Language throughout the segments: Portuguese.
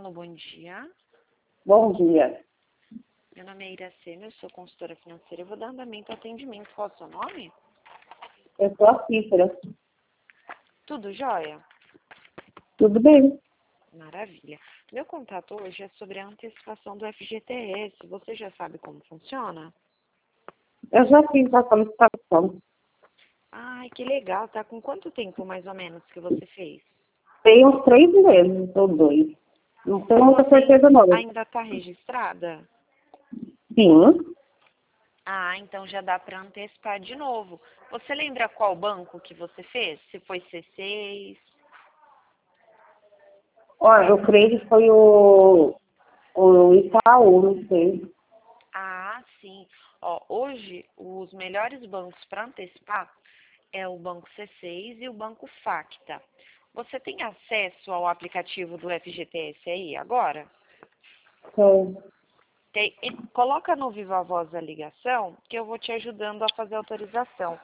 Alô, bom dia. Bom dia. Meu nome é Iracema, eu sou consultora financeira. Eu vou dar andamento ao atendimento. Qual é o seu nome? Eu sou a Cícera. Tudo jóia? Tudo bem? Maravilha. Meu contato hoje é sobre a antecipação do FGTS. Você já sabe como funciona? Eu já fiz a solicitação. Ai, que legal. Tá com quanto tempo, mais ou menos, que você fez? Tem uns 3 meses ou 2. Não tenho muita Você certeza não. ainda está registrada? Sim. Ah, então já dá para antecipar de novo. Você lembra qual banco que você fez? Se foi C6? Olha, eu creio que foi o Itaú, não sei. Ah, sim. Ó, hoje, os melhores bancos para antecipar é o Banco C6 e o Banco Facta. Você tem acesso ao aplicativo do FGTS aí agora? Sim. Coloca no Viva Voz a ligação que eu vou te ajudando a fazer a autorização.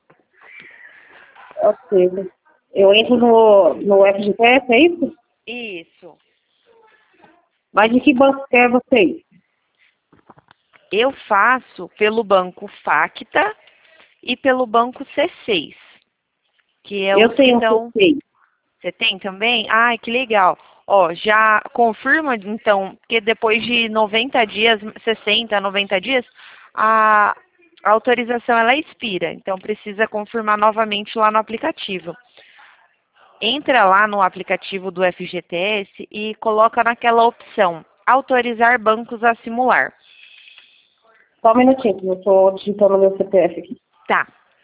Ok. Eu entro no FGTS, é isso? Isso. Mas de que banco que é vocês? Eu faço pelo Banco Facta e pelo Banco C6, que é os Eu que tenho estão... C6. Você tem também? Ai, que legal. Ó, já confirma, então, que depois de 90 dias, 60, 90 dias, a autorização ela expira. Então, precisa confirmar novamente lá no aplicativo. Entra lá no aplicativo do FGTS e coloca naquela opção, autorizar bancos a simular. Só um minutinho, que eu estou digitando meu CPF aqui. Tá.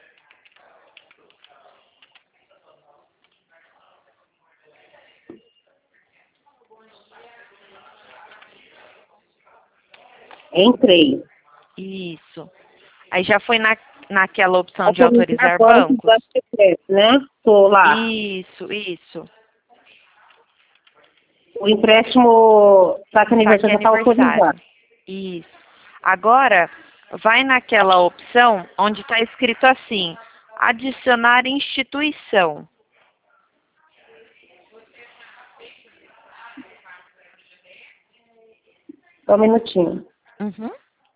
Entrei. Isso. Aí já foi naquela opção de Autorizar autorizar bancos bancos? da FGTS, né? Estou lá. Isso. O empréstimo saque Saque aniversário já está aniversário. autorizado. Isso. Agora, vai naquela opção onde está escrito assim, adicionar instituição. Só um minutinho. Uhum.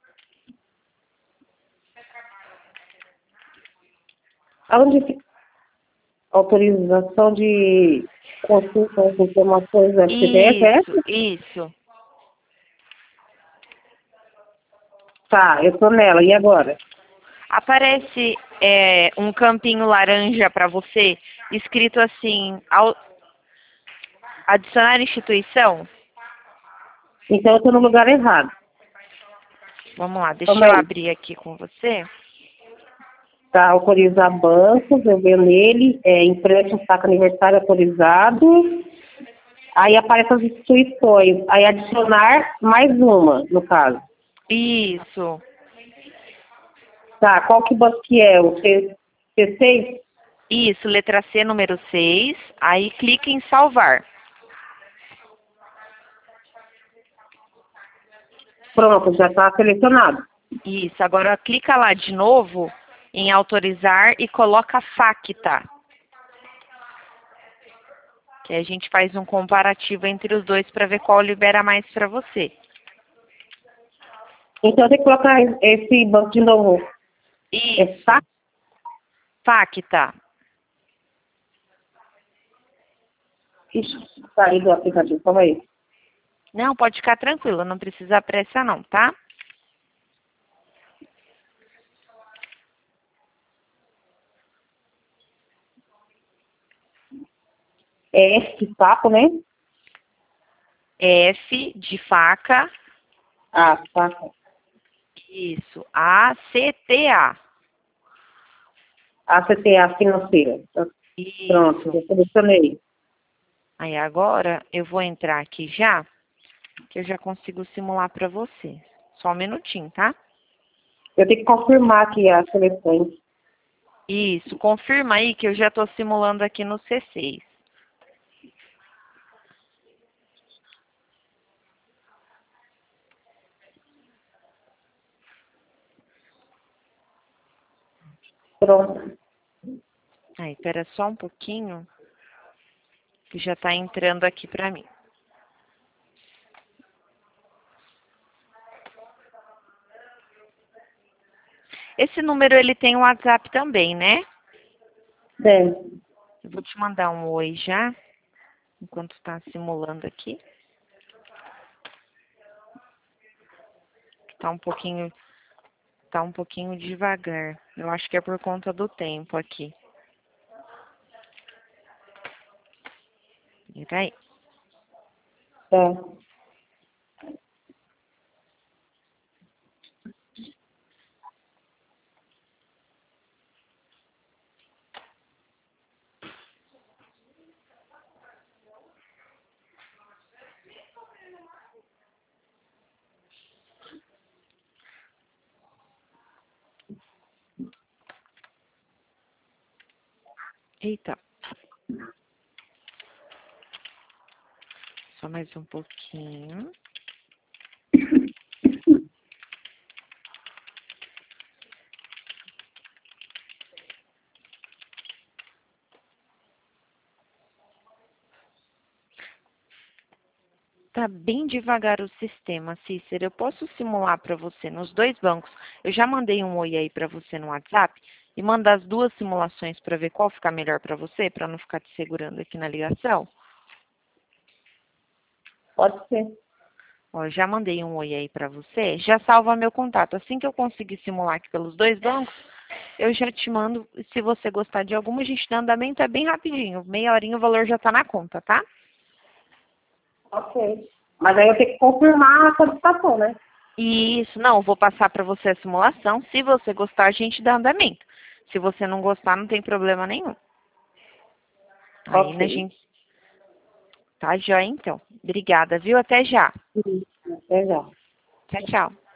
Aonde fica? Autorização de consulta das informações da FCDF, é essa? Isso. Tá, eu tô nela. E agora? Aparece um campinho laranja para você, escrito assim, adicionar instituição. Então eu tô no lugar errado. Vamos lá, deixa eu Também. abrir aqui com você. Tá, autorizar bancos, eu venho nele, empréstimo saque aniversário autorizado. Aí aparecem as instituições. Aí adicionar mais uma, no caso. Isso. Tá, qual que banco que é? O C6? Isso, letra C, número 6. Aí clique em salvar. Pronto, já está selecionado. Isso, agora clica lá de novo em autorizar e coloca Facta. Que a gente faz um comparativo entre os dois para ver qual libera mais para você. Então eu tenho que colocar esse banco de novo. É Isso, SAC? Facta. Ixi, saí do aplicativo, calma aí. Não, pode ficar tranquilo, não precisa pressa não, tá? É F de sapo, né? F de faca. Ah, saco. Isso, ACTA. A CTA financeira. Pronto, Isso. já selecionei. Aí agora eu vou entrar aqui já, que eu já consigo simular para você. Só um minutinho, tá? Eu tenho que confirmar aqui as seleções. Isso, confirma aí que eu já estou simulando aqui no C6. Pronto. Aí, espera só um pouquinho, que já está entrando aqui para mim. Esse número, ele tem um WhatsApp também, né? Tem. Eu vou te mandar um oi já, enquanto está simulando aqui. Tá um pouquinho devagar. Eu acho que é por conta do tempo aqui. Peraí. Tá. Eita. Só mais um pouquinho. Tá bem devagar o sistema, Cícero. Eu posso simular para você nos dois bancos. Eu já mandei um oi aí para você no WhatsApp e mandar as duas simulações para ver qual fica melhor para você, para não ficar te segurando aqui na ligação. Pode ser. Ó, eu já mandei um oi aí para você. Já salva meu contato. Assim que eu conseguir simular aqui pelos dois bancos, eu já te mando. Se você gostar de alguma, a gente dá andamento, é bem rapidinho. Meia horinha o valor já tá na conta, tá? Ok. Mas aí eu tenho que confirmar a solicitação, né? Isso, não, vou passar para você a simulação. Se você gostar, a gente dá andamento. Se você não gostar, não tem problema nenhum. Aí, né, Ok. gente? Tá, joia, então. Obrigada, viu? Até já. Legal. Tchau, tchau.